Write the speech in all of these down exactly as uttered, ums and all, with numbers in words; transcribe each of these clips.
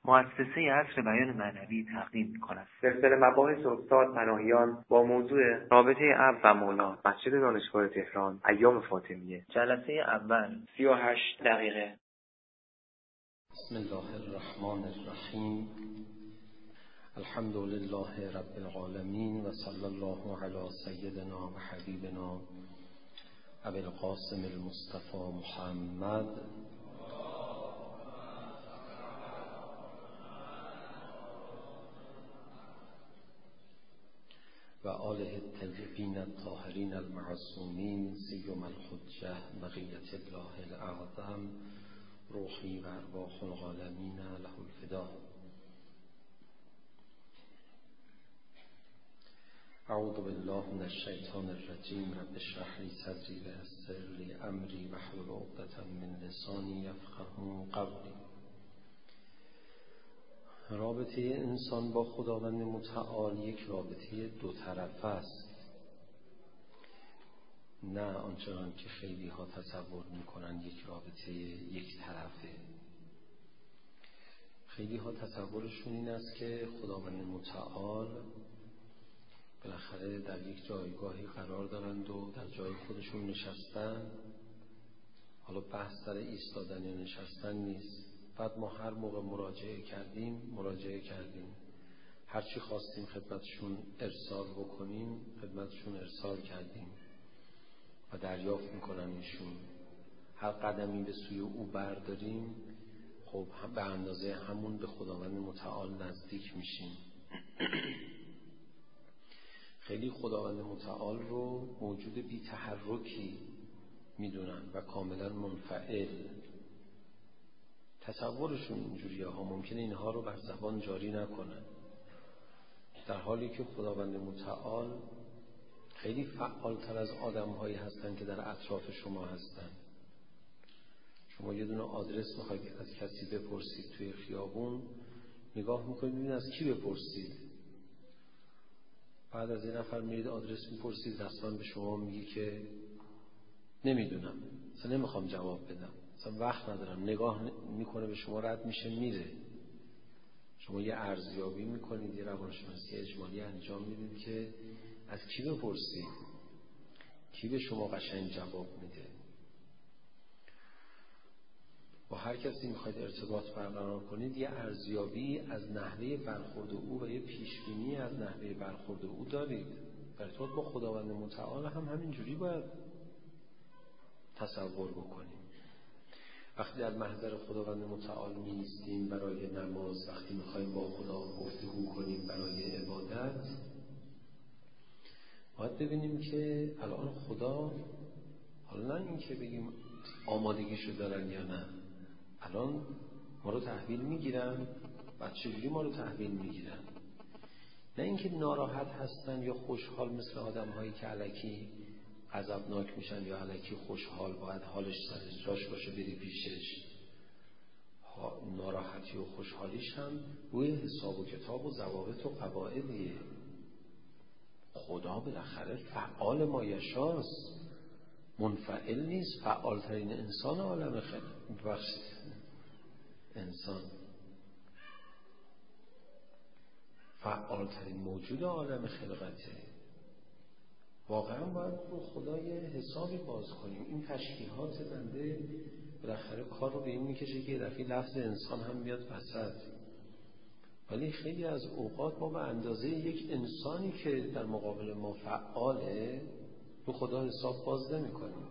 مؤسسه عصر بیان معنوی تقدیم می‌کند. سلسله مباحث استاد پناهیان با موضوع رابطه اب و مولا، مسجد دانشگاه تهران، ایام فاطمیه. جلسه اول سی و هشت دقیقه. بسم الله الرحمن الرحیم. الحمد لله رب العالمین و صلی الله علی سیدنا و حبیبنا ابی القاسم المصطفى محمد و آله الطیبین الطاهرین المعصومین سیما الحجة بقیة الله الاعظم روحی و ارواح العالمین له الفدا. اعوذ بالله من الشیطان الرجیم. رب اشرح لی صدری ویسر لی امری واحلل عقدة من لسانی یفقهوا قولی. رابطه انسان با خداوند متعال یک رابطه دو طرفه است، نه آنچنان که خیلی ها تصور میکنن یک رابطه یک طرفه. خیلی ها تصورشون این است که خداوند متعال بالاخره در یک جایگاهی قرار دارند و در جای خودشون نشستن. حالا بحث سر ایستادن یا نشستن نیست. بعد ما هر موقع مراجعه کردیم مراجعه کردیم هر چی خواستیم خدمتشون ارسال بکنیم خدمتشون ارسال کردیم و دریافت میکنن ایشون. هر قدمی به سوی او برداریم خب به اندازه همون به خداوند متعال نزدیک میشیم. خیلی خداوند متعال رو موجود بی تحرکی میدونن و کاملا منفعل. تصورشون اینجوریه ها، ممکنه اینها رو بر زبان جاری نکنن، در حالی که خداوند متعال خیلی فعالتر از آدم هایی هستن که در اطراف شما هستن. شما یه دونه آدرس میخواید از کسی بپرسید توی خیابون، نگاه میکنید ببینید از کی بپرسید. بعد از یه نفر میرید آدرس میپرسید، رسما به شما میگی که نمیدونم، اصلا نمیخوام جواب بدم، اصلا وقت ندارم. نگاه میکنه به شما، رد میشه میره. شما یه ارزیابی میکنید، یه روانشناسی اجمالی انجام میدید که از کی بپرسید، کی به شما قشنگ جواب میده. با هر کسی میخواید ارتباط برقرار کنید یه ارزیابی از نحوه برخورد او و یه پیشبینی از نحوه برخورد او دارید. در ارتباط با خداوند متعال هم همینجوری باید تصور بکنیم. وقتی در محضر خداوند متعال می‌ایستیم برای نماز، وقتی می‌خوایم با خدا گفتگو کنیم برای عبادت، باید ببینیم که الان خدا، حالا نه این که بگیم آمادگیشو دارن یا نه، الان ما رو تحویل میگیرن و چجوری ما رو تحویل میگیرن. نه اینکه ناراحت هستن یا خوشحال مثل آدم‌هایی که الکی غضبناک میشن یا الکی خوشحال، باید حالش سرش جاش باشه بری پیشش. ناراحتی و خوشحالیش هم روی حساب و کتاب و ضوابط و قواعدیه. خدا بالاخره فعال مایشاست، منفعل نیست. فعالترین انسان عالم خلق، ببخشید انسان فعالترین موجود عالم خلقته. واقعا باید رو خدا یه حسابی باز کنیم. این تشکیلات بنده بالاخره کار رو به این میکشه که یه دفعه لفظ انسان هم بیاد وسط، ولی خیلی از اوقات ما به اندازه یک انسانی که در مقابل ما فعاله رو خدا حساب باز نمی کنیم.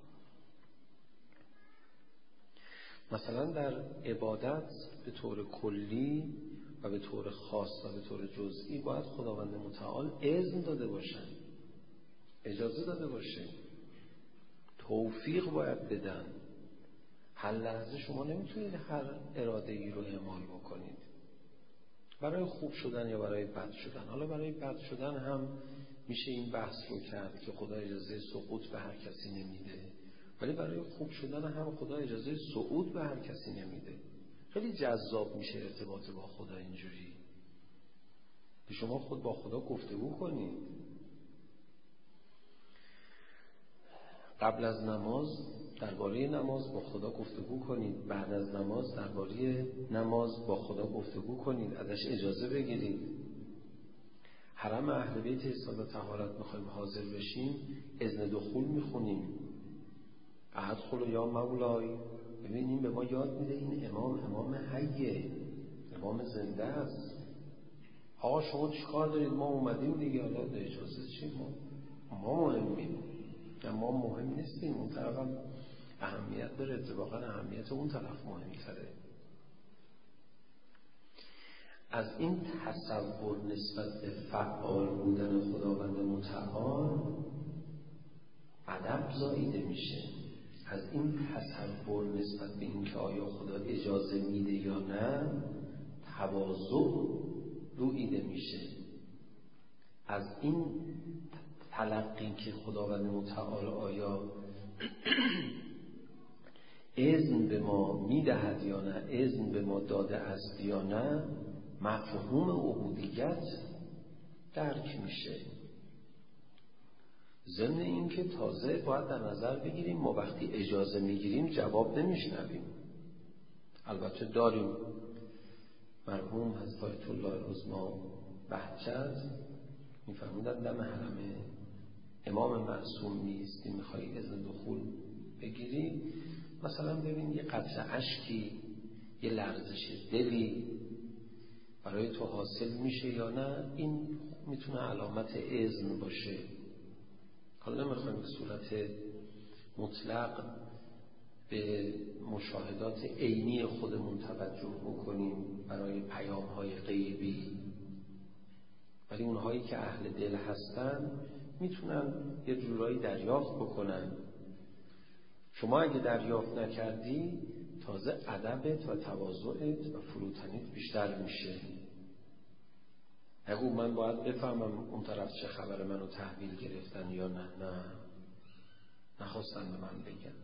مثلا در عبادت به طور کلی و به طور خاص و به طور جزئی باید خداوند متعال اذن داده باشن، اجازه داده باشه، توفیق باید بدن. هر لحظه شما نمیتونید هر اراده ای رو اعمال بکنید برای خوب شدن یا برای بد شدن. حالا برای بد شدن هم میشه این بحث رو کرد که خدا اجازه سقوط به هر کسی نمیده، ولی برای خوب شدن هم خدا اجازه صعود به هر کسی نمیده. خیلی جذاب میشه ارتباط با خدا اینجوری که شما خود با خدا گفتگو کنید. قبل از نماز درباره نماز با خدا گفتگو کنید، بعد از نماز درباره نماز با خدا گفتگو کنید، ازش اجازه بگیرید. حرم اهل بیت احسان و طهارت میخوایم حاضر بشیم، اذن دخول میخونیم، ادخل یا مولای. ببینیم به ما یاد میده این امام امام حیه، امام زنده است. آقا شما چیکار دارید؟ ما اومدیم دیگه، حالا اجازه چی؟ ما ما مهمیم یا ما مهم نیستیم؟ اون طرف هم اهمیت داره، اتفاقا اهمیت اون طرف مهمتره. از این تصور نسبت به فعال بودن خداوند متعال ادب زاییده میشه. از این تصور نسبت به اینکه آیا خدا اجازه میده یا نه تواضع رویده میشه. از این تلقی که خداوند متعال آیا اذن به ما میدهد یا نه، اذن به ما داده است یا نه، مفهوم عبودیت درک میشه. ضمن این که تازه باید در نظر بگیریم ما وقتی اجازه میگیریم جواب نمیشنویم. البته داریم. مرحوم حضرت آیت الله العظما بهجت میفرمودن دم حرمه امام معصوم نیستی میخوای اذن دخول بگیری، مثلا ببین یه قطره اشکی، یه لرزش دلی برای تو حاصل میشه یا نه، این میتونه علامت اذن باشه. حالا نمیخوایم به صورت مطلق به مشاهدات عینی خودمون توجه بکنیم برای پیام‌های غیبی، ولی اونهایی که اهل دل هستن میتونن یه جورایی دریافت بکنن. شما اگه دریافت نکردی تازه ادبت و تواضعت و فروتنیت بیشتر میشه. اگه من باید بفهمم اون طرف چه خبر منو تحویل گرفتن یا نه، نه نخواستن به من بگن.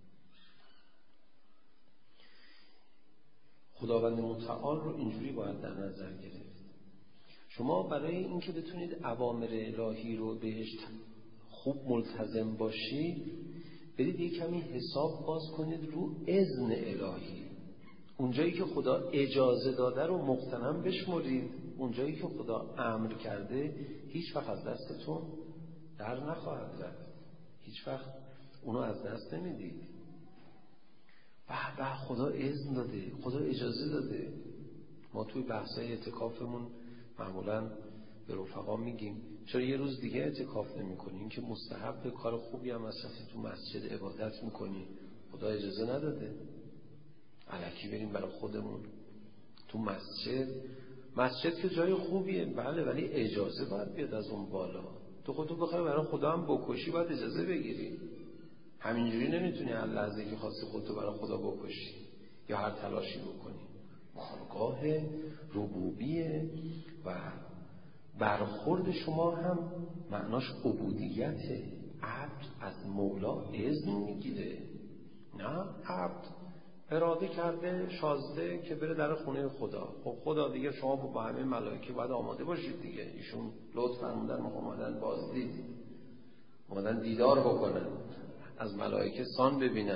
خداوند متعال رو اینجوری باید در نظر گرفت. شما برای اینکه بتونید اوامر الهی رو بهش خوب ملتزم باشید، برید یک کمی حساب باز کنید رو اذن الهی. اونجایی که خدا اجازه داده رو مغتنم بشمرید، اونجایی که خدا امر کرده هیچ وقت از دستتون در نخواهد رفت، هیچ وقت اونو از دست نمیدید. به به خدا اذن داده، خدا اجازه داده. ما توی بحثای اعتکافمون معمولاً به رفقا میگیم چرا یه روز دیگه اعتکاف نمی کنیم که مستحب کار خوبی هم از رفتی تو مسجد عبادت میکنی، خدا اجازه نداده الکی بریم برای خودمون تو مسجد. مسجد که جای خوبیه بله، ولی اجازه باید بیاد از اون بالا. تو خودتو بخوای برای خدا هم بکشی باید اجازه بگیری. همینجوری نمیتونی هر لحظه که خواستی خودتو برای خدا بکشی یا هر تلاشی بکنی. خانقاه ربوبیه و برخورد شما هم معناش عبودیته. عبد از مولا اذن میگیره، نه عبد اراده کرده شازده که بره در خونه خدا. خب خدا دیگه شما با همه ملائکه باید آماده باشید دیگه. ایشون لطف فرمودن اومدن بازدید، اومدن دیدار بکنن، از ملائکه سان ببینن.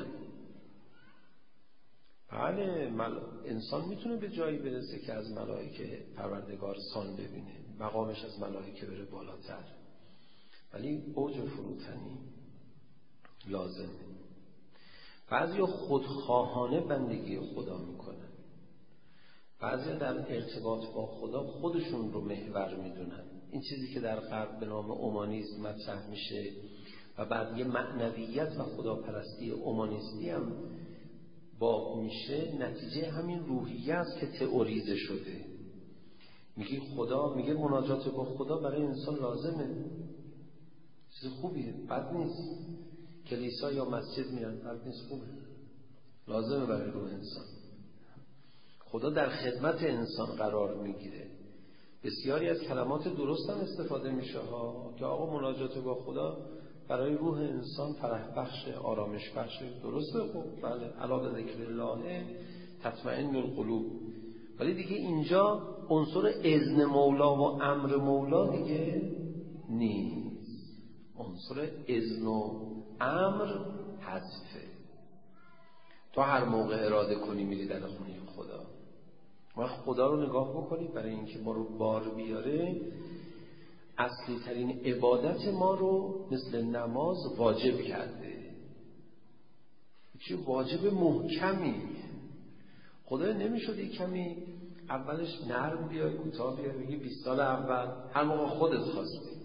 بله مل... انسان میتونه به جایی برسه که از ملائکه پروردگار سان ببینه، مقامش از ملائکه بره بالاتر، ولی اوج فروتنی لازمه. بعضی خودخواهانه بندگی خدا میکنن، بعضی در ارتباط با خدا خودشون رو محور میدونن. این چیزی که در غرب به نام اومانیسم مطرح میشه و بعد یه معنویت و خداپرستی اومانیستی هم باب میشه، نتیجه همین روحیه است که تئوریزه شده. میگه خدا، میگه مناجات با خدا برای انسان لازمه، چیز خوبیه، بد نیست. کلیسا یا مسجد میرن، بد نیست، خوبه، لازمه برای روح انسان. خدا در خدمت انسان قرار میگیره. بسیاری از کلمات درست هم استفاده میشه ها که آقا مناجات با خدا برای روح انسان فرح بخش، آرامش بخش، درسته، خوب، بله، الا به ذکر الله تطمئن القلوب. ولی دیگه اینجا عنصر اذن مولا و امر مولا دیگه نیست. عنصر اذن و امر حذفه. تو هر موقع اراده کنی میری در خونه خدا. ما خدا رو نگاه بکنید، برای اینکه ما رو بار بیاره اصلی ترین عبادت ما رو مثل نماز واجب کرده. چه واجب محکمی. خدا نمیشد یک کمی اولش نرم بیای کوتاه بیای بگی بیست سال اول هر موقع خودت خواستی،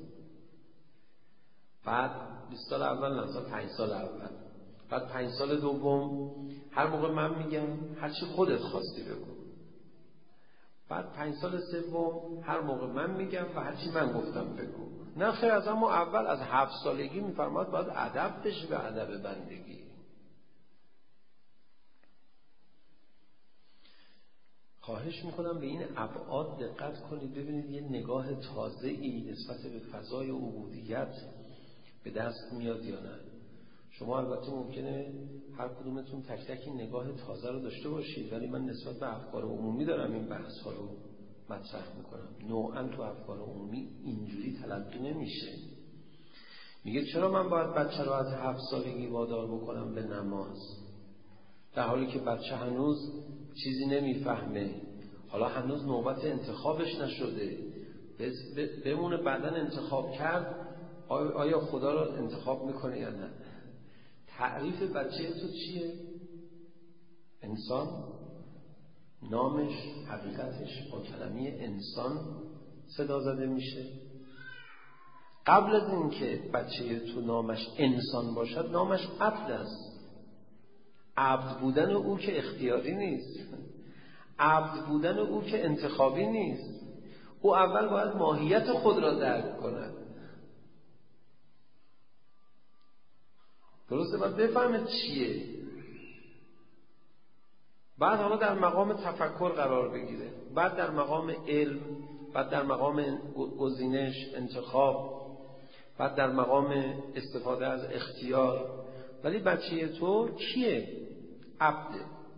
بعد بیست سال اول نه پنج سال اول، بعد پنج سال دوم هر موقع من میگم هر چی خودت خواستی بگو، بعد پنج سال سوم هر موقع من میگم و هر چی من گفتم بگو. نه خیر، از اما اول از هفت سالگی میفرماد باید ادب بشه به ادب بندگی. خواهش میکنم به این ابعاد دقت کنید، ببینید یه نگاه تازه‌ای نسبت به فضای عبودیت به دست میاد یا نه. شما البته ممکنه هر کدومتون تک تک این نگاه تازه رو داشته باشید، ولی من نسبت به افکار عمومی دارم این بحث ها رو مطرح میکنم. نوعا تو افکار عمومی اینجوری تلقی نمیشه. میگه چرا من باید بچه رو از هفت سالگی وادار بکنم به نماز، در حالی که بچه هنوز چیزی نمیفهمه، حالا هنوز نوبت انتخابش نشده، بمونه بعداً انتخاب کرد. آیا خدا رو انتخاب میکنه یا نه؟ تعریف بچه تو چیه؟ انسان، نامش، حقیقتش با کلمه انسان صدا زده میشه. قبل از اینکه بچه تو نامش انسان باشد، نامش عبد است. عبد بودن او که اختیاری نیست، عبد بودن او که انتخابی نیست. او اول باید ماهیت خود را درک کند. درسته؟ باید بفهمه چیه، بعد حالا در مقام تفکر قرار بگیره، بعد در مقام علم، بعد در مقام گزینش، انتخاب، بعد در مقام استفاده از اختیار. ولی بچه تو کیه؟ عبده.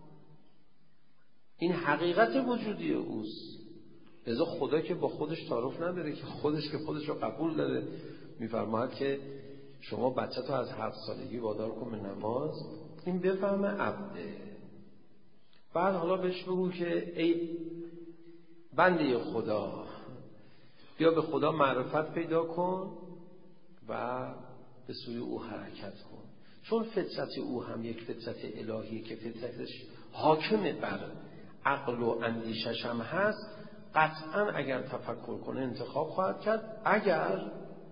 این حقیقت وجودی اوست. لذا خدا که با خودش تعارف نداره، که خودش که خودش رو قبول داره، میفرماید که شما بچه تو از هفت سالگی وادار کن به نماز، این بفهمه عبده. بعد حالا بهش بگو که ای بنده خدا، بیا به خدا معرفت پیدا کن و به سوی او حرکت کن. چون فطرت او هم یک فطرت الهیه که فطرتش حاکم بر عقل و اندیشش هم هست، قطعا اگر تفکر کنه انتخاب خواهد کرد. اگر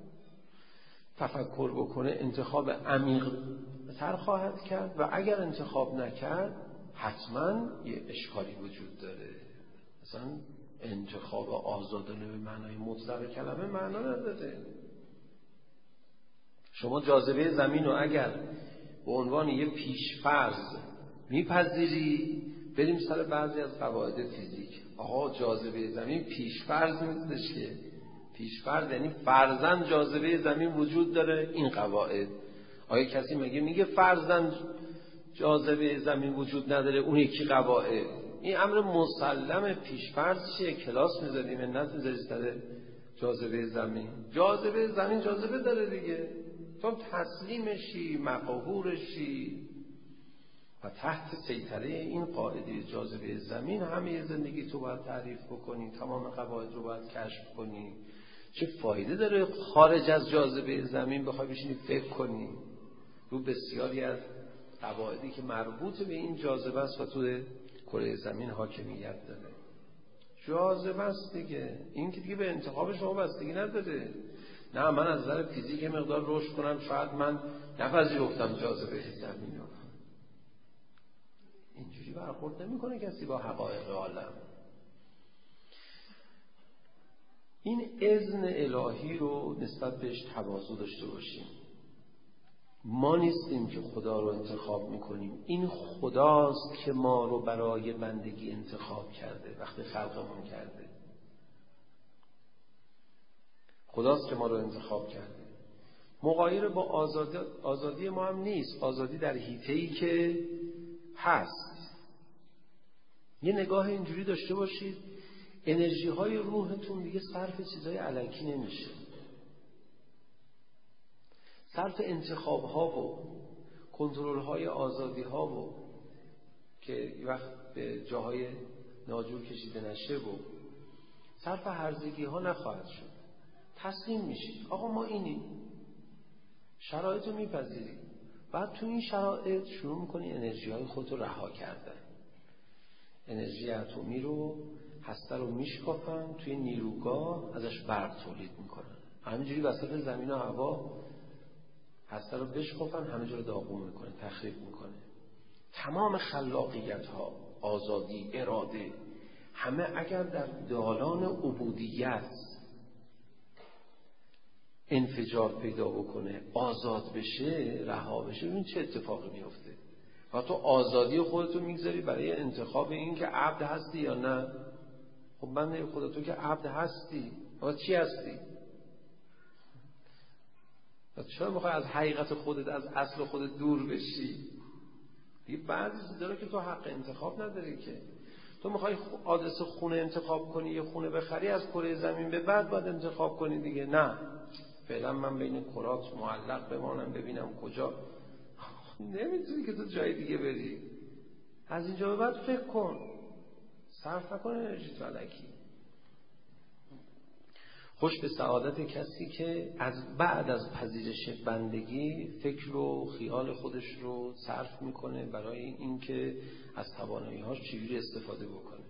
تفکر بکنه انتخاب عمیق تر خواهد کرد، و اگر انتخاب نکرد حتما یه اشکالی وجود داره. مثلا انتخاب آزادانه به معنای مطلق کلمه معنا نداره. شما جاذبه زمین رو اگر به عنوان یه پیش‌فرض میپذیری، بریم سر بعضی از قواعد فیزیک. آقا جاذبه زمین پیش‌فرض نیستش که، پیش‌فرض یعنی فرضاً جاذبه زمین وجود داره. این قواعد، آیا کسی مگه میگه فرضاً جاذبه زمین وجود نداره اون یکی قواعد؟ این امر مسلم. پیش‌فرض چیه؟ کلاس میذاریم منت میذاری سر جاذبه زمین. جاذبه زمین جاذبه داره دیگه، تو تسلیمشی، مقهورشی و تحت سیطره این قاعده جاذبه زمین همه زندگی تو باید تعریف بکنی، تمام قواعد رو باید کشف کنی. چه فایده داره خارج از جاذبه زمین بخوای بشینی فکر کنی رو بسیاری از قواعدی که مربوط به این جاذبه است و تو کره زمین حاکمیت داره؟ جاذبه است دیگه. این که دیگه به انتخاب شما بستگی نداره. نه من از نظر فیزیک مقدار رشد کنم، شاید من نپذیرفتم جاذبه زمین رو. اینجوری برخورد نمی‌کنه کسی با حقایق عالم. این اذن الهی رو نسبت بهش تواضع داشته باشیم. ما نیستیم که خدا رو انتخاب میکنیم، این خداست که ما رو برای بندگی انتخاب کرده. وقتی خلقمون کرده خداست که ما رو انتخاب کرده. مغایر با آزادی, آزادی ما هم نیست. آزادی در حیطه‌ای که هست. یه نگاه اینجوری داشته باشید، انرژی های روحتون دیگه صرف چیزای الکی نمیشه، صرف انتخاب ها و کنترل های آزادی ها و که یه وقت به جاهای ناجور کشیده نشه و صرف هرزگی ها نخواهد شد. تسلیم میشی آقا ما اینیم، شرایط رو میپذیری، بعد تو این شرایط شروع میکنی انرژی های خودت رو رها کردن. انرژی اتمی رو، هسته رو میشکافن، توی نیروگاه ازش برق تولید میکنن. همینجوری وسط زمین و هوا هسته رو بشکافن، همه جا رو داغون میکنه، تخریب میکنه. تمام خلاقیت ها، آزادی، اراده، همه اگر در دالان عبودیت انفجار پیدا بکنه، آزاد بشه، رها بشه، ببین چه اتفاقی میفته. و تو آزادی خودتو میگذاری برای انتخاب این که عبد هستی یا نه. خب من خودتو که عبد هستی، آقا چی هستی؟ و چرا میخوای از حقیقت خودت، از اصل خودت دور بشی؟ یه بعضی داره که تو حق انتخاب نداری که. تو میخوای آدرس خونه انتخاب کنی، یه خونه بخری از کره زمین به بعد باید انتخاب کنی دیگه. نه، فعلا من بین کرات معلق بمانم ببینم کجا. نمیتونی که تو جای دیگه بری. از اینجا به بعد فکر کن، صرف نکن انرژی تو الکی. خوش به سعادت کسی که از بعد از پذیرش بندگی فکر و خیال خودش رو صرف میکنه برای اینکه از توانایی‌هاش چجوری استفاده بکنه.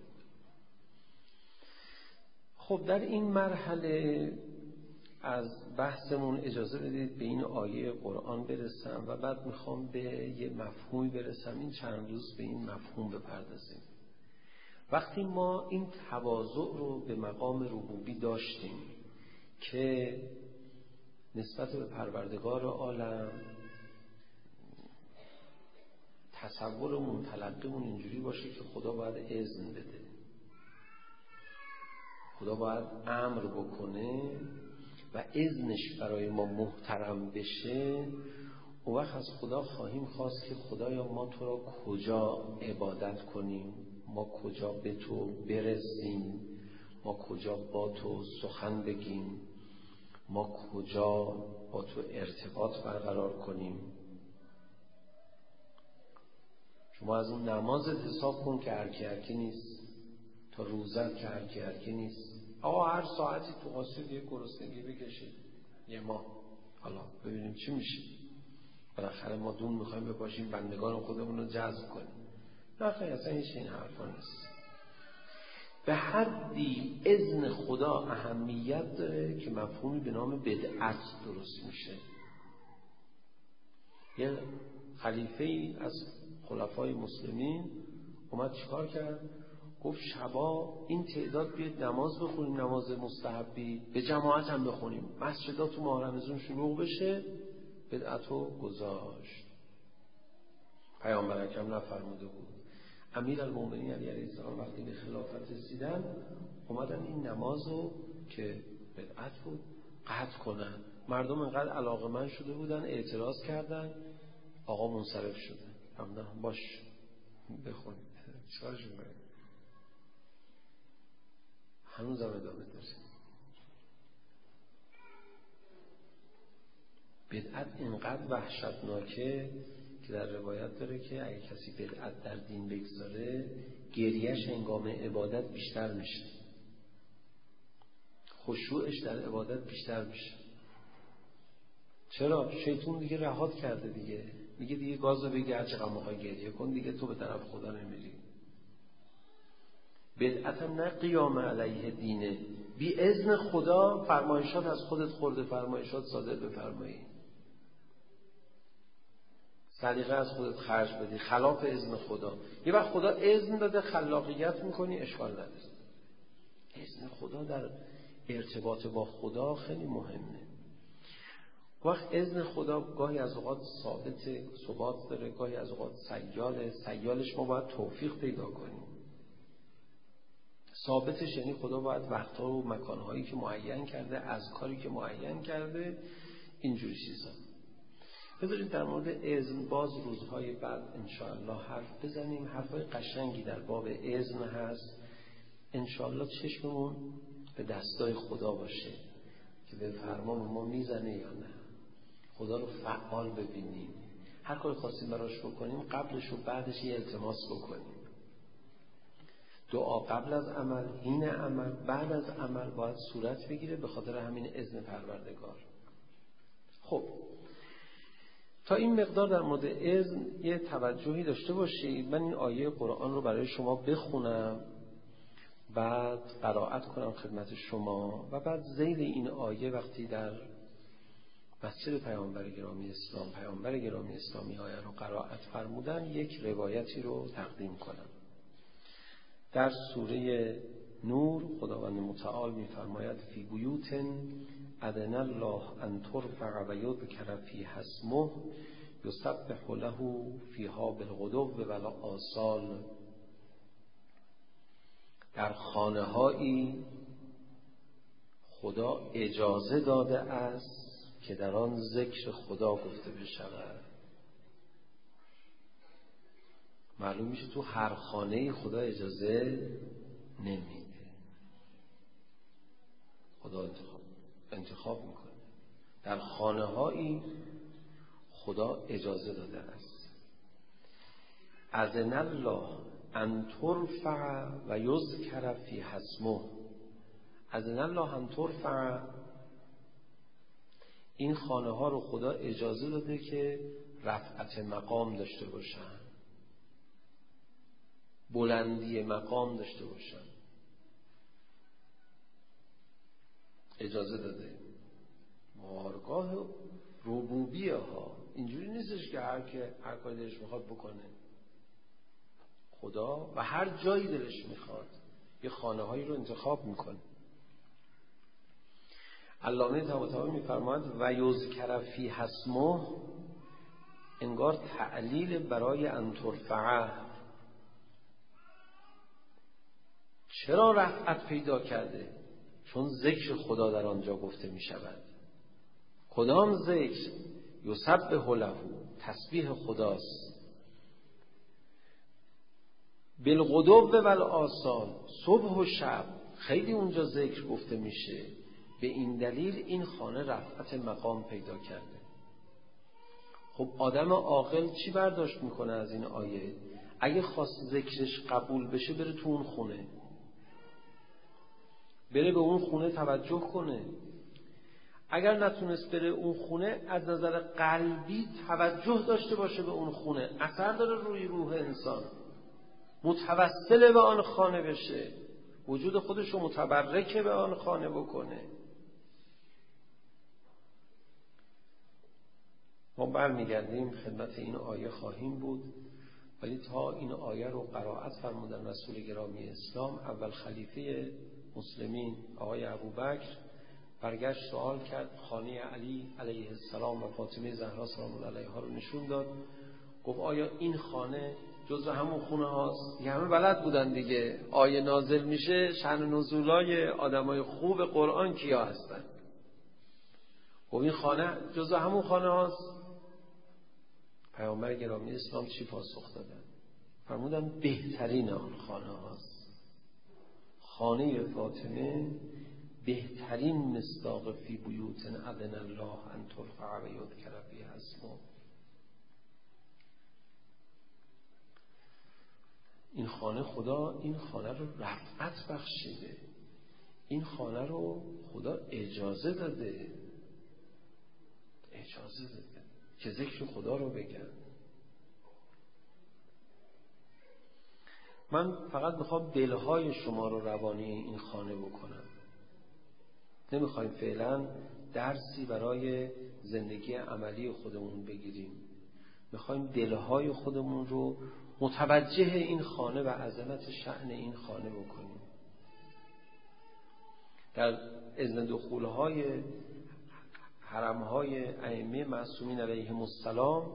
خب در این مرحله از بحثمون اجازه بدید به این آیه قرآن برسم و بعد میخوام به یه مفهومی برسم. این چند روز به این مفهوم بپردازیم. وقتی ما این تواضع رو به مقام ربوبی داشتیم که نسبت به پروردگار عالم تصورمون، تلقیمون اینجوری باشه که خدا باید اذن بده، خدا باید امر بکنه و اذنش برای ما محترم بشه، اون وقت از خدا خواهیم خواست که خدایا ما تو را کجا عبادت کنیم، ما کجا به تو برسیم، ما کجا با تو سخن بگیم، ما کجا با تو ارتباط برقرار کنیم. شما از اون نمازت حساب کن که هرکی هرکی نیست، تا روزت که هرکی هرکی نیست. آقا هر ساعتی تو قاصد یه گرسنگی بکشید یه ماه، حالا ببینیم چی میشه. بالاخره ما دون میخوایم بپاشیم بندگان خودمون رو جذب کنیم. نه خیلی اصلا هیچ این حرفا نیست. به حدی اذن خدا اهمیت داره که مفهومی به نام بدعت درست میشه. یه خلیفه ای از خلفای مسلمین اومد چیکار کرد؟ گفت شبا این تعداد بیاد نماز بخونیم، نماز مستحبی به جماعت هم بخونیم، مسجدها تو ماه رمضان شلوغ بشه. بدعتو گذاشت. پیامبر اکرم نفرموده بود. امیرالمومنین علی علیه السلام وقتی به خلافت رسیدن اومدن این نمازو که بدعت بود قطع کنن. مردم انقدر علاقه‌مند شده بودن اعتراض کردن، آقا منصرف شده. همون باش بخونید چارش می‌کنید. هنوز هم ادامه داره. بدعت اینقدر وحشتناکه که در روایت داره که اگه کسی بدعت در دین بگذاره گریهش هنگام عبادت بیشتر میشه، خشوعش در عبادت بیشتر میشه. چرا؟ شیطون دیگه رهات کرده دیگه، میگه دیگه گازو بگی هر چقدر میخوای گریه کن، دیگه تو به طرف خدا نمیری. بدعت هم نه قیام علیه دینه، بی اذن خدا فرمایشات از خودت خورده فرمایشات صادر بفرمایی، سلیقه از خودت خرج بدی خلاف اذن خدا. یه وقت خدا اذن داده خلاقیت میکنی، اشکال نداره. اذن خدا در ارتباط با خدا خیلی مهمه. وقت اذن خدا گاهی از اوقات ثابت ثبات داره، گاهی از اوقات سیاله. سیالش ما باید توفیق پیدا کنیم. ثابتش یعنی خدا باید وقتها و مکانهایی که معین کرده، از کاری که معین کرده، اینجوری چیزا. بذارید در مورد اذن باز روزهای بعد انشاءالله حرف بزنیم. حرفای قشنگی در باب اذن هست. انشاءالله چشممون به دستای خدا باشه که به فرمان ما میزنه یا نه. خدا رو فعال ببینیم. هر کاری خواستیم براش بکنیم قبلش و بعدش یه التماس بکنیم. دعا قبل از عمل، حین عمل، بعد از عمل باید صورت بگیره به خاطر همین اذن پروردگار. خب تا این مقدار در مورد اذن یه توجهی داشته باشید. من این آیه قرآن رو برای شما بخونم، بعد قرائت کنم خدمت شما و بعد ذیل این آیه وقتی در مسجد پیامبر گرامی اسلام پیامبر گرامی اسلامی آیه رو قرائت فرمودن یک روایتی رو تقدیم کنم. در سوره نور خداوند متعال می‌فرماید فی بیوت اذن الله ان ترفع و یذکر فیها اسمه یسبح له فیها بالغدو والآصال. در خانه‌هایی خدا اجازه داده است که در آن ذکر خدا گفته بشود. معلوم میشه تو هر خانه‌ای خدا اجازه نمیده. خدا انتخاب انتخاب میکنه. در خانه‌هایی خدا اجازه داده است. اذن الله ان ترفع و یذکر فیها اسمه. اذن الله ان ترفع، این خانه ها رو خدا اجازه داده که رفعت مقام داشته باشن، بلندی مقام داشته باشن. اجازه داده. بارگاه ربوبیه ها، اینجوری نیستش که هر که هر کاری دلش میخواد بکنه. خدا و هر جایی دلش میخواد یه خانه هایی رو انتخاب میکنه. علامه طباطبایی میفرماید و یذکر فیها اسمه، انگار تعلیل برای ان ترفع. چرا رفعت پیدا کرده؟ چون ذکر خدا در آنجا گفته می شود. کدام ذکر؟ یسبح له، تسبیح خداست. بالغدو والآصال، صبح و شب خیلی اونجا ذکر گفته میشه. به این دلیل این خانه رفعت مقام پیدا کرده. خب آدم عاقل چی برداشت میکنه از این آیه؟ اگه خواست ذکرش قبول بشه بره تو اون خونه، بره به اون خونه توجه کنه. اگر نتونست بره اون خونه، از نظر قلبی توجه داشته باشه به اون خونه. اثر داره روی روح انسان، متوسل به آن خانه بشه، وجود خودش رو متبرک به آن خانه بکنه. ما برمیگردیم خدمت این آیه خواهیم بود، ولی تا این آیه رو قرائت فرمودن رسول گرامی اسلام، اول خلیفه مسلمین آقای ابوبکر برگشت سوال کرد، خانه علی علیه السلام و فاطمه زهرا سلام الله علیها رو نشون داد. گفت آیا این خانه جزو همون خونه هاست؟ دیگه همه بلد بودن دیگه، آیه نازل میشه شأن نزولای آدمای خوب قرآن کیا هستن. گفت این خانه جزو همون خانه هاست؟ پیامبر گرامی اسلام چی پاسخ دادن؟ فرمودن بهترین آن خانه هاست. خانه فاطمه بهترین مصداق فی بیوت اذن الله ان ترفع و یذکر فیها اسمه. این خانه خدا این خانه رو رفعت بخشیده. این خانه رو خدا اجازه داده، اجازه داده که ذکر خدا رو بگن. من فقط میخوام دلهای شما رو روانی این خانه بکنم. نمیخوایم فعلا درسی برای زندگی عملی خودمون بگیریم. میخوایم دلهای خودمون رو متوجه این خانه و عظمت شأن این خانه بکنیم. در اذن دخولهای حرمهای ائمه معصومین علیهم السلام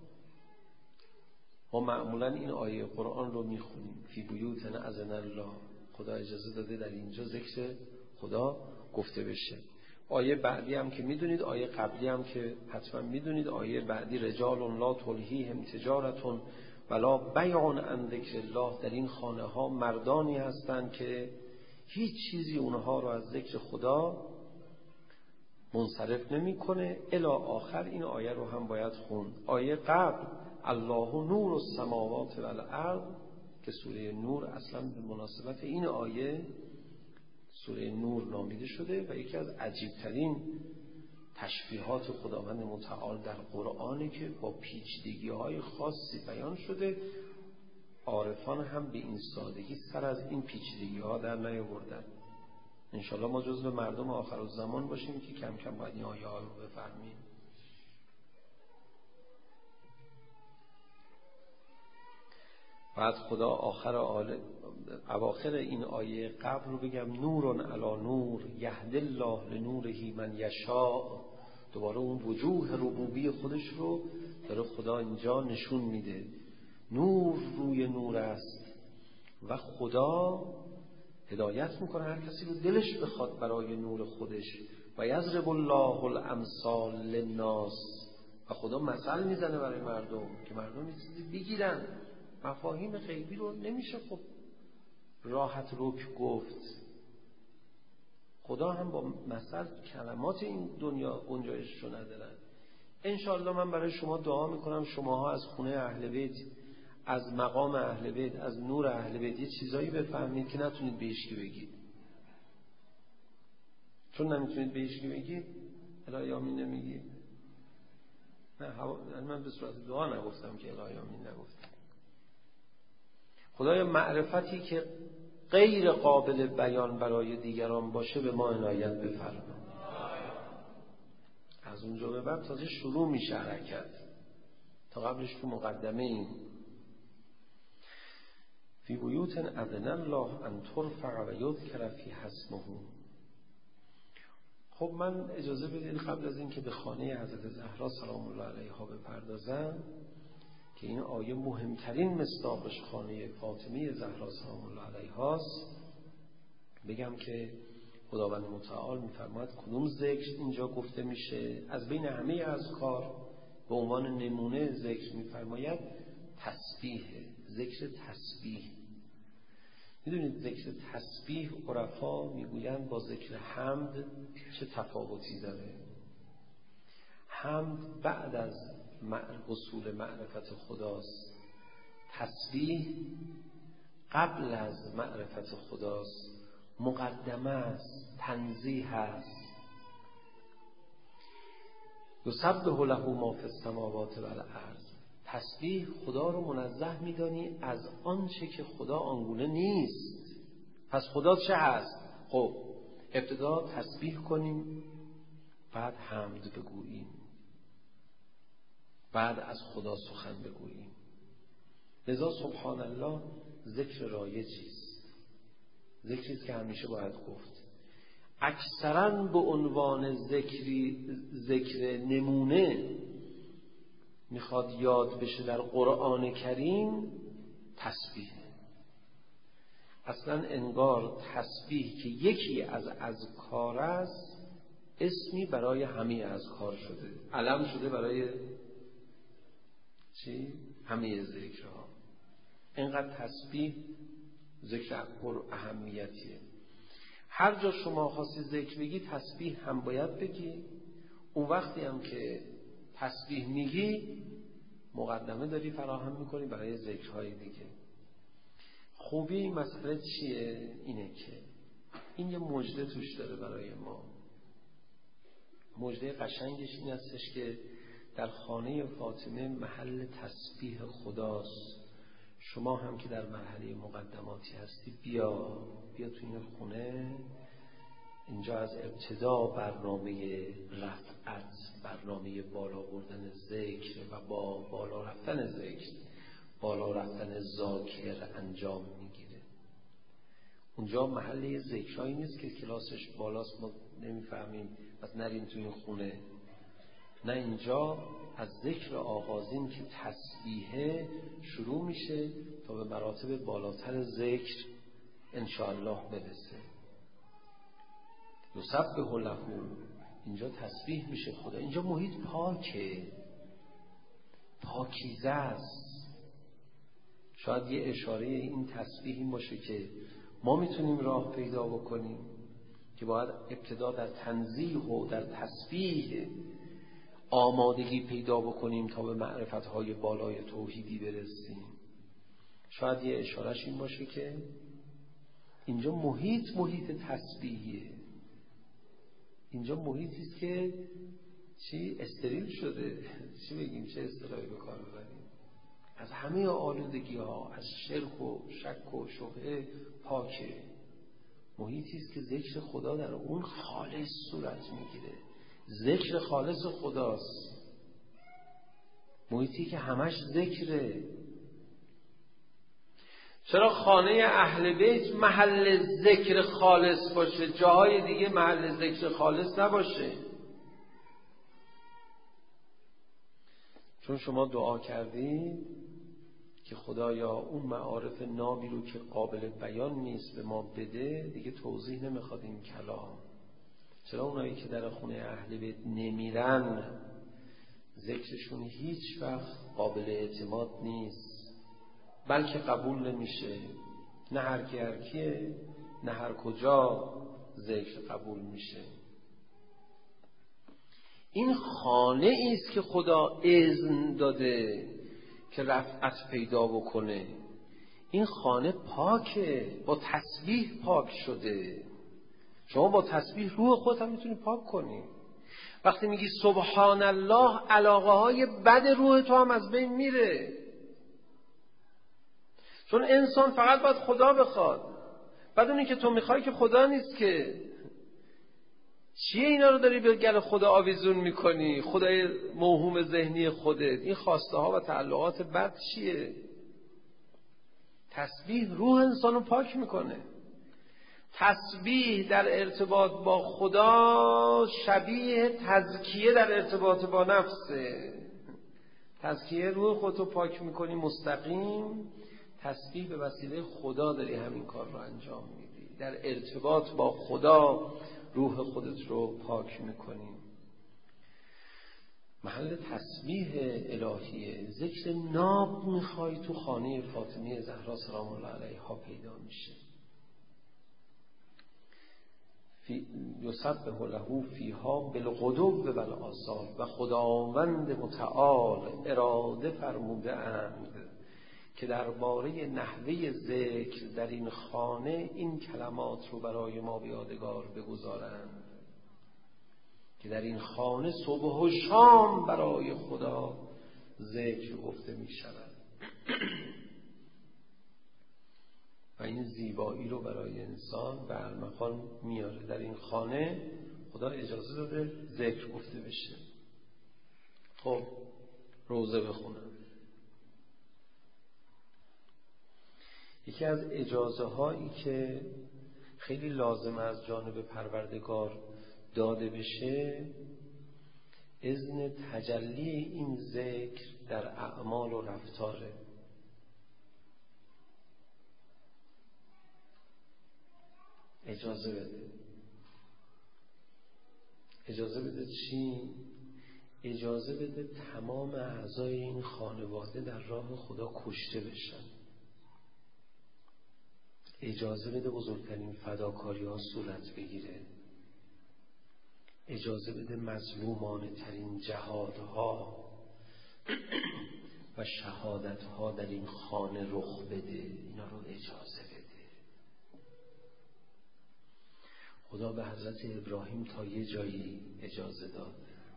ما معمولا این آیه قرآن رو میخونیم، فی بیوت اذن الله، خدا اجازه داده در اینجا ذکر خدا گفته بشه. آیه بعدی هم که میدونید، آیه قبلی هم که حتما میدونید، آیه بعدی رجال لا تلهیهم تجارت ولا بیع عن ذکر الله، در این خانه ها مردانی هستند که هیچ چیزی اونها رو از ذکر خدا منصرف نمیکنه. الی آخر این آیه رو هم باید خوند. آیه قبل الله نور السماوات و الارض که سوره نور اصلا به مناسبت این آیه سوره نور نامیده شده و یکی از عجیبترین تشبیهات خداوند متعال در قرآنه که با پیچیدگی‌های خاصی بیان شده. عارفان هم به این سادگی سر از این پیچیدگی‌ها در نیاوردن. انشالله ما جزو مردم آخر الزمان باشیم که کم کم باید این آیه ها رو بفهمیم. بعد خدا آخر آل... اواخر این آیه قبل رو بگم نورن علی نور یهدی الله لنوره من یشاء. دوباره اون وجوه ربوبی خودش رو داره خدا اینجا نشون میده. نور روی نور است و خدا هدایت میکنه هر کسی رو دلش بخواد برای نور خودش. و یضرب الله الامثال للناس. و خدا مثل میزنه برای مردم که مردم این چیزی بگیرن. مفاهیم غیبی رو نمیشه خب راحت رک گفت. خدا هم با مثل کلمات این دنیا گنجایش رو ندارن. انشاءالله من برای شما دعا میکنم شماها از خونه اهل بیت، از مقام اهل بیت، از نور اهل بیت یه چیزایی بفهمید که نتونید به هیچکی بگید. چون نمیتونید به هیچکی بگید الهی آمین نمیگید. نه من به صورت دعا نگفتم که الهی آمین نگفتم. خدای معرفتی که غیر قابل بیان برای دیگران باشه به ما عنایت بفرما. از اونجا به بعد تازه شروع میشه حرکت. تا قبلش تو مقدمه این فی بیوت اذن الله ان ترفع و یذکر فیها اسمه. خب من اجازه بدید قبل از این که به خانه حضرت زهرا سلام الله علیها بپردازم که این آیه مهمترین مصداقش خانه فاطمه زهرا سلام الله علیها است، بگم که خداوند متعال میفرماید کدوم ذکر اینجا گفته میشه. از بین همه اذکار به عنوان نمونه ذکر میفرماید تسبیح، ذکر تسبیح. میدونید ذکر تسبیح عرفا میگویند با ذکر حمد چه تفاوتی داره. حمد بعد از اصول معرفت خداست، تسبیح قبل از معرفت خداست، مقدمه است، تنزیه است. یسبح له ما فی السماوات و الارض. تسبیح خدا رو منزه میدانی از آنچه که خدا آنگونه نیست. پس خدا چه هست؟ خب ابتدا تسبیح کنیم، بعد حمد بگوییم، بعد از خدا سخن بگوییم. لذا سبحان الله ذکر رایجی است، ذکری است که همیشه باید گفت. اکثرا به عنوان ذکری ذکر نمونه میخواد یاد بشه در قرآن کریم تسبیح. اصلا انگار تسبیح که یکی از اذکار است اسمی برای همه اذکار شده، علم شده برای چی؟ همه ذکرها. اینقدر تسبیح ذکر پر اهمیتیه. هر جا شما خواستی ذکر بگی تسبیح هم باید بگی. اون وقتی هم که تسبیح میگی مقدمه داری فراهم میکنی برای ذکرهای دیگه. خوبی این مسئله چیه؟ اینه که این یه مژده توش داره برای ما. مژده قشنگش این هستش که در خانه فاطمه محل تسبیح خداست. شما هم که در مرحله مقدماتی هستی بیا بیا تو این خونه. اینجا از ابتدا برنامه رفعت، برنامه بالا بردن ذکر و با بالا رفتن ذکر، بالا رفتن ذاکر انجام میگیره. اونجا محله ذکرهایی نیست که کلاسش بالاست ما نمیفهمیم پس نریم تو این خونه. نه، اینجا از ذکر آغازین که تسبیحه شروع میشه تا به مراتب بالاتر ذکر انشاءالله برسه. یسبح له، اینجا تسبیح میشه خدا. اینجا محیط پاکه، پاکیزه است. شاید یه اشاره این تسبیح این باشه که ما میتونیم راه پیدا بکنیم که باید ابتدا در تنزیه و در تسبیح آمادگی پیدا بکنیم تا به معرفت‌های بالای توحیدی برسیم. شاید یه اشارهش این باشه که اینجا محیط محیط تسبیحیه، اینجا محیطی است که چی استریل شده، چی بگیم، چه اصطلاحی به کار ببریم، از همه آلودگی ها، از شرک و شک و شبهه پاکه. محیطی است که ذکر خدا در اون خالص صورت میگیره، ذکر خالص خداست. محیطی که همش ذکره. چرا خانه اهل بیت محل ذکر خالص باشه، جاهای دیگه محل ذکر خالص نباشه؟ چون شما دعا کردید که خدایا اون معارف نابی رو که قابل بیان نیست به ما بده. دیگه توضیح نمیخواد این کلام. چرا اونایی که در خونه اهل بیت نمیرن ذکرشون هیچ وقت قابل اعتماد نیست، بلکه قبول نمیشه. نه هر کی هر کیه، نه هر کجا ذکر قبول میشه. این خانه ایست که خدا اذن داده که رفعت پیدا بکنه. این خانه پاکه، با تسبیح پاک شده. شما با تسبیح روح خودت هم میتونی پاک کنی. وقتی میگی سبحان الله، علاقه های بد روح تو هم از بین میره. چون انسان فقط باید خدا بخواد. بعد اونی که تو میخوای که خدا نیست که. چیه اینا رو داری به گل خدا آویزون میکنی؟ خدای موهوم ذهنی خودت. این خواسته ها و تعلقات بد چیه؟ تسبیح روح انسان رو پاک میکنه. تسبیح در ارتباط با خدا شبیه تزکیه در ارتباط با نفسه. تزکیه روح خودتو پاک میکنی مستقیم. تسبیح به وسیله خدا داری همین کار رو انجام میدی. در ارتباط با خدا روح خودت رو پاک میکنی. محل تسبیح الهیه. ذکر ناب میخوای تو خانه فاطمه زهرا سلام الله علیها پیدا میشه. یسبح له فیها بالغدو والآصال. و خداوند متعال اراده فرموده اند که درباره نحوه ذکر در این خانه این کلمات رو برای ما به یادگار بگذارند که در این خانه صبح و شام برای خدا ذکر گفته می شود. و این زیبایی رو برای انسان به ارمغان میاره. در این خانه خدا اجازه داده ذکر گفته بشه. خب روزه بخونم. یکی از اجازه هایی که خیلی لازمه از جانب پروردگار داده بشه، اذن تجلی این ذکر در اعمال و رفتاره. اجازه بده. اجازه بده چی؟ اجازه بده تمام اعضای این خانواده در راه خدا کشته بشن. اجازه بده بزرگترین فداکاری ها صورت بگیره. اجازه بده مظلومانه ترین جهادها و شهادتها در این خانه رخ بده. اینا رو اجازه بده. خدا به حضرت ابراهیم تا یه جایی اجازه داد.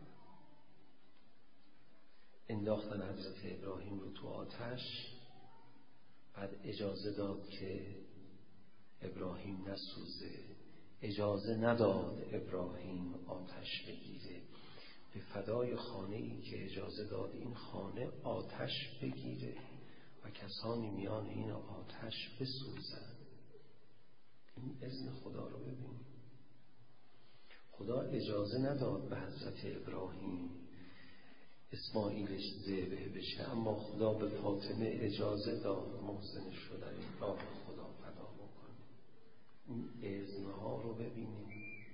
انداختن حضرت ابراهیم رو تو آتش. بعد اجازه داد که ابراهیم نسوزه. اجازه نداد ابراهیم آتش بگیره. به فدای خانه ای که اجازه داد این خانه آتش بگیره و کسانی میان این آتش بسوزن. این اذن خدا رو ببین. خدا اجازه نداد به حضرت ابراهیم اسماعیلش ذبح بشه، اما خدا به فاطمه اجازه داد محسنش رو در این راه خدا فدا بکنه. این اذنها رو ببینیم.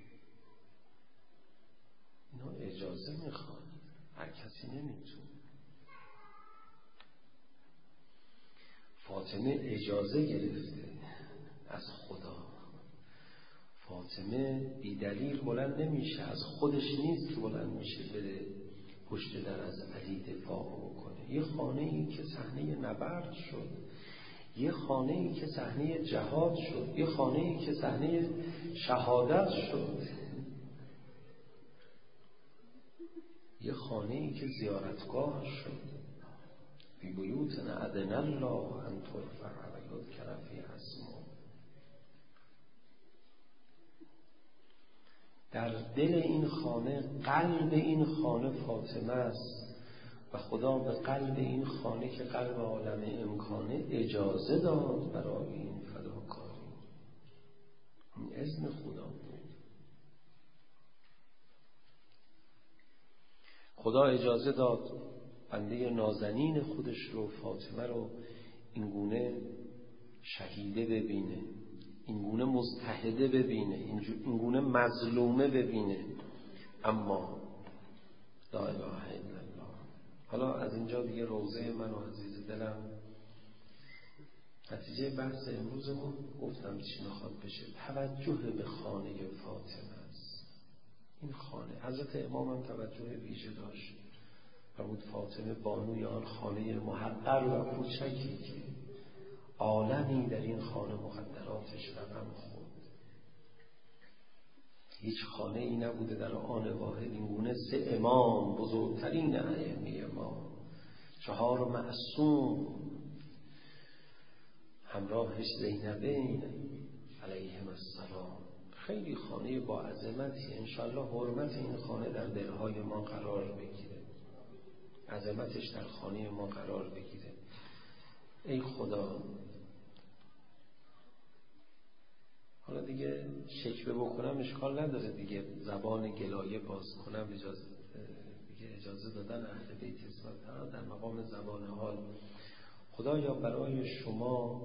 اینا اجازه میخواد. هر کسی نمیتونه. فاطمه اجازه گرفته از خدا. فاطمه فاطمه بی دلیل بلند نمیشه، از خودش نیست که بلند میشه بره پشت در از علی دفاع بکنه. یه خانه ای که صحنه نبرد شد، یه خانه ای که صحنه جهاد شد، یه خانه ای که صحنه شهادت شد، یه خانه ای که زیارتگاه شد. فی بیوت اذن الله ان ترفع و یذکر فیها اسمه. در دل این خانه، قلب این خانه فاطمه است و خدا به قلب این خانه که قلب عالم امکانه اجازه داد برای این فداکاری. این اذن خدا بود. خدا اجازه داد بنده نازنین خودش رو، فاطمه رو، اینگونه شهیده ببینه، اینگونه مضطهده ببینه، اینگونه مظلومه ببینه. اما لا اله الا الله. حالا از اینجا دیگه روزه من و عزیز دلم، نتیجه بحث امروزمون گفتم چی میخواد بشه. توجه به خانه فاطمه است. این خانه حضرت امام هم توجه ویژه داشت و بود فاطمه بانوی آن خانه محقر و کوچکی که عالمی در این خانه مقدراتش رقم خورد. هیچ خانه ای نبوده در آن واحد اینگونه سه امام، بزرگترین ائمه ما، چهار معصوم، همراهش زینبین علیهم السلام. خیلی خانه با عظمتی. انشالله حرمت این خانه در دلهای ما قرار بگیره، عظمتش در خانه ما قرار بگیره. ای خدا، حالا دیگه شکوه بکنم اشکال نداره دیگه، زبان گلایه باز کنم اجازه دیگه، اجازه دادن اهل بیت اسمت در مقام زبان حال. خدایا برای شما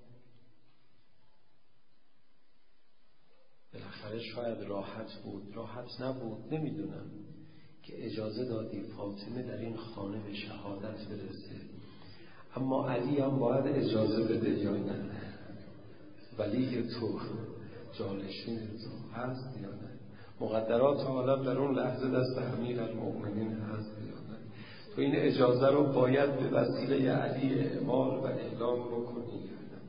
بالاخره شاید راحت بود، راحت نبود، نمیدونم، که اجازه دادی فاطمه در این خانه به شهادت برسه. اما علی هم باید اجازه بده یا نه؟ ولی تو، جانشین تو هست یا نه؟ مقدرات عالم در اون لحظه دست امیرالمؤمنین هست یا نه؟ تو این اجازه رو باید به وسیله علی اعمال و اعلام بکنی.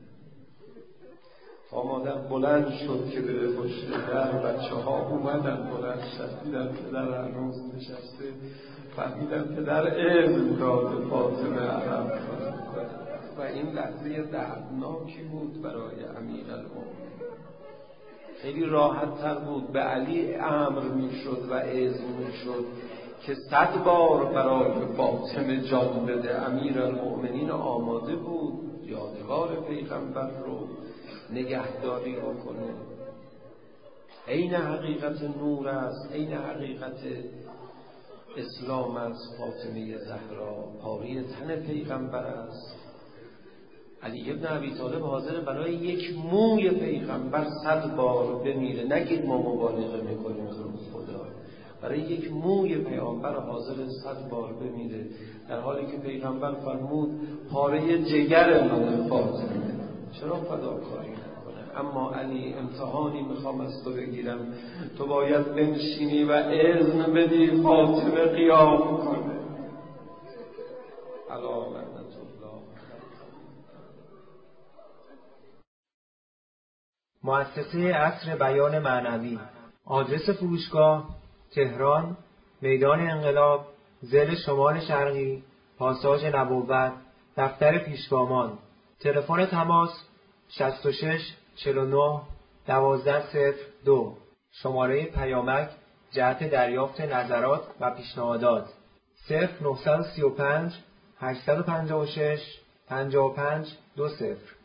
تا مادر بلند شد که بره پشت در، بچه ها اومدن بلند شد، دیدن پدر هنوز نشسته، فهمیدن پدر اذن داد فاطمه عرب کنه و این لحظه دردناکی بود برای امیرالمؤمنین. خیلی راحت تر بود به علی امر می شد و اذن می شد که صد بار برای فاطمه جان بده. امیرالمؤمنین آماده بود یادگار پیغمبر رو نگهداری بکنه. عین حقیقت نور است، عین حقیقت اسلام است. فاطمه زهرا پاره تن پیغمبر است. علی ابن ابی طالب حاضر برای یک موی پیغمبر صد بار بمیره. نگید ما مبالغه میکنیم خدا، برای یک موی پیغمبر حاضر صد بار بمیره، در حالی که پیغمبر فرمود پاره جگر من فاطمه، چرا فداکاری نکنه؟ اما علی امتحانی میخوام از تو بگیرم، تو باید بنشینی و اذن بدی فاطمه قیام کنه. علی لعنت الله. مؤسسه عصر بیان معنوی. آدرس فروشگاه: تهران، میدان انقلاب، ضلع شمال شرقی، پاساژ نبوت، دفتر پیشگامان. تلفن تماس: شصت و شش چهل و نه دوازده صفر دو. شماره پیامک جهت دریافت نظرات و پیشنهادات: صفر نه سه پنج هشت پنج شش پنج پنج دو صفر.